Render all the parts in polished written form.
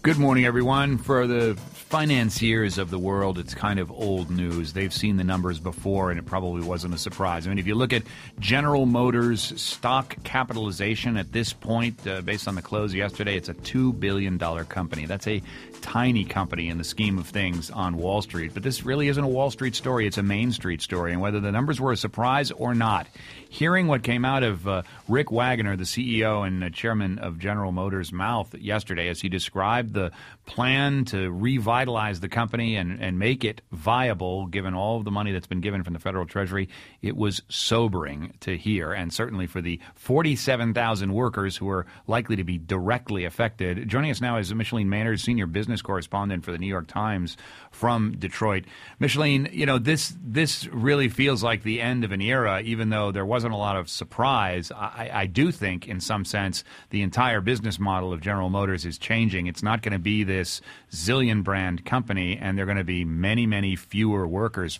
Good morning, everyone. For the financiers of the world, it's kind of old news. They've seen the numbers before, and it probably wasn't a surprise. I mean, if you look at General Motors' stock capitalization at this point, based on the close yesterday, it's a $2 billion company. That's a tiny company in the scheme of things on Wall Street. But this really isn't a Wall Street story. It's a Main Street story. And whether the numbers were a surprise or not, hearing what came out of Rick Wagoner, the CEO and chairman of General Motors' mouth yesterday as he described the plan to revitalize the company and make it viable, given all of the money that's been given from the federal treasury, it was sobering to hear, and certainly for the 47,000 workers who are likely to be directly affected. Joining us now is Micheline Maynard, senior business correspondent for the New York Times from Detroit. Micheline, you know, this really feels like the end of an era, even though there wasn't a lot of surprise. I do think, in some sense, the entire business model of General Motors is changing. It's not going to be this zillion brand company, and there are going to be many, many fewer workers,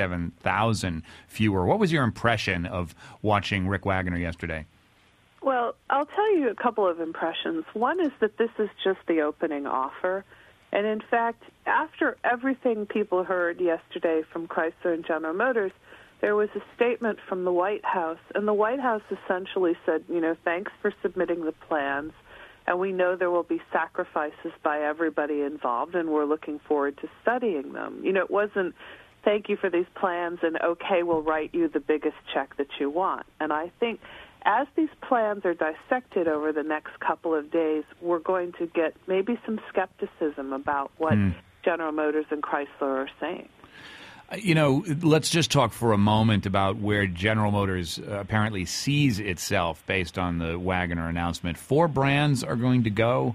47,000 fewer. What was your impression of watching Rick Wagoner yesterday? Well, I'll tell you a couple of impressions. One is that this is just the opening offer. And in fact, after everything people heard yesterday from Chrysler and General Motors, there was a statement from the White House. And the White House essentially said, you know, thanks for submitting the plans. And we know there will be sacrifices by everybody involved, and we're looking forward to studying them. You know, it wasn't, thank you for these plans, and okay, we'll write you the biggest check that you want. And I think as these plans are dissected over the next couple of days, we're going to get maybe some skepticism about what General Motors and Chrysler are saying. You know, let's just talk for a moment about where General Motors apparently sees itself based on the Wagoner announcement. 4 brands are going to go.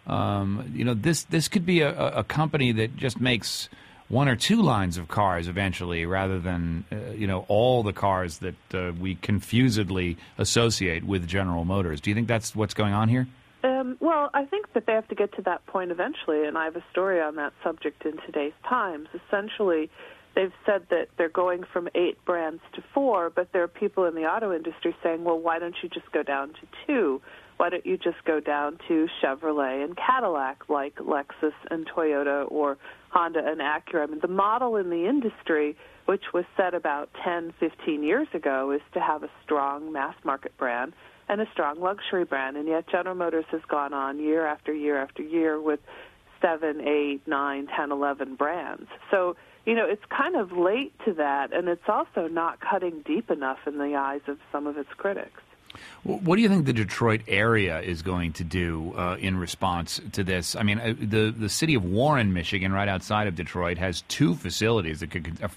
You know, this could be a company that just makes 1 or 2 lines of cars eventually, rather than, you know, all the cars that we confusedly associate with General Motors. Do you think that's what's going on here? Well, I think that they have to get to that point eventually, and I have a story on that subject in today's Times. Essentially, they've said that they're going from 8 brands to 4, but there are people in the auto industry saying, well, why don't you just go down to 2? Why don't you just go down to Chevrolet and Cadillac like Lexus and Toyota or Honda and Acura? I mean, the model in the industry, which was set about 10, 15 years ago, is to have a strong mass market brand and a strong luxury brand. And yet General Motors has gone on year after year after year with 7, 8, 9, 10, 11 brands. So, you know, it's kind of late to that, and it's also not cutting deep enough in the eyes of some of its critics. What do you think the Detroit area is going to do in response to this? I mean, the city of Warren, Michigan, right outside of Detroit, has 4 facilities that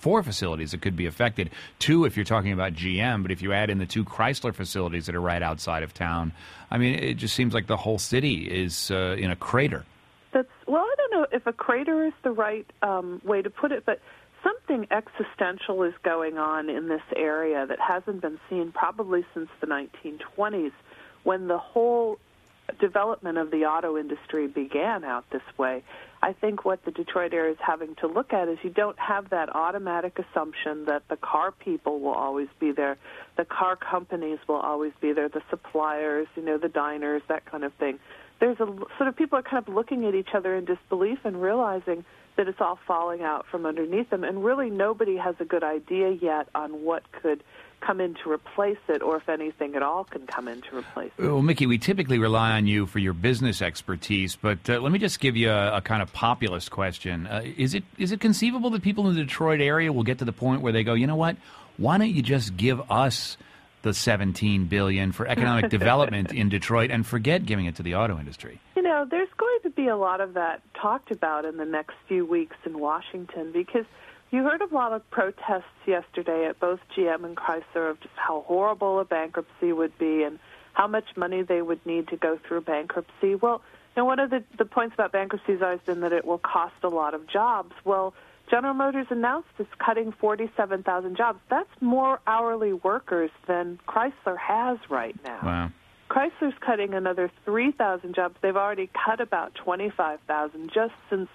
could be affected. 2 if you're talking about GM, but if you add in the 2 Chrysler facilities that are right outside of town, I mean, it just seems like the whole city is in a crater. Well, I don't know if a crater is the right way to put it, but something existential is going on in this area that hasn't been seen probably since the 1920s, when the whole development of the auto industry began out this way. I think what the Detroit area is having to look at is you don't have that automatic assumption that the car people will always be there, the car companies will always be there, the suppliers, you know, the diners, that kind of thing. There's a sort of people are kind of looking at each other in disbelief and realizing that it's all falling out from underneath them, and really nobody has a good idea yet on what could come in to replace it, or if anything at all can come in to replace it. Well, Mickey, we typically rely on you for your business expertise, but let me just give you a kind of populist question. Is it conceivable that people in the Detroit area will get to the point where they go, you know what, why don't you just give us the $17 billion for economic development in Detroit and forget giving it to the auto industry? You know, there's going to be a lot of that talked about in the next few weeks in Washington, because you heard a lot of protests yesterday at both GM and Chrysler of just how horrible a bankruptcy would be and how much money they would need to go through bankruptcy. Well, you know, one of the points about bankruptcy has always been that it will cost a lot of jobs. Well, General Motors announced it's cutting 47,000 jobs. That's more hourly workers than Chrysler has right now. Wow. Chrysler's cutting another 3,000 jobs. They've already cut about 25,000 just since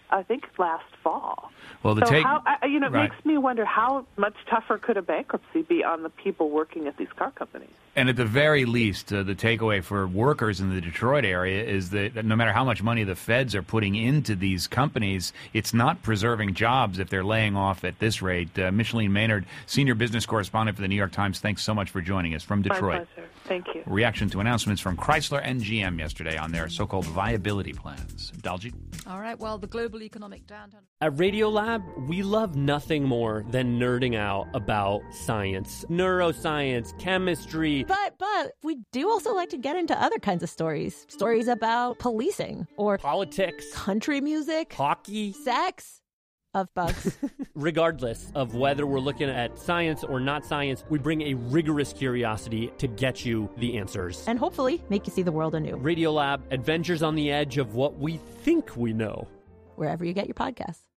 I think, last fall. Well, It makes me wonder how much tougher could a bankruptcy be on the people working at these car companies. And at the very least, the takeaway for workers in the Detroit area is that no matter how much money the feds are putting into these companies, it's not preserving jobs if they're laying off at this rate. Micheline Maynard, senior business correspondent for the New York Times, thanks so much for joining us from Detroit. My pleasure. Thank you. Reaction to announcements from Chrysler and GM yesterday on their so-called viability plans. Dalji? All right, well, the global economic downturn. At Radiolab, we love nothing more than nerding out about science, neuroscience, chemistry. But we do also like to get into other kinds of stories. Stories about policing or politics, country music, hockey, sex, of bugs. Regardless of whether we're looking at science or not science, we bring a rigorous curiosity to get you the answers. And hopefully make you see the world anew. Radiolab, adventures on the edge of what we think we know. Wherever you get your podcasts.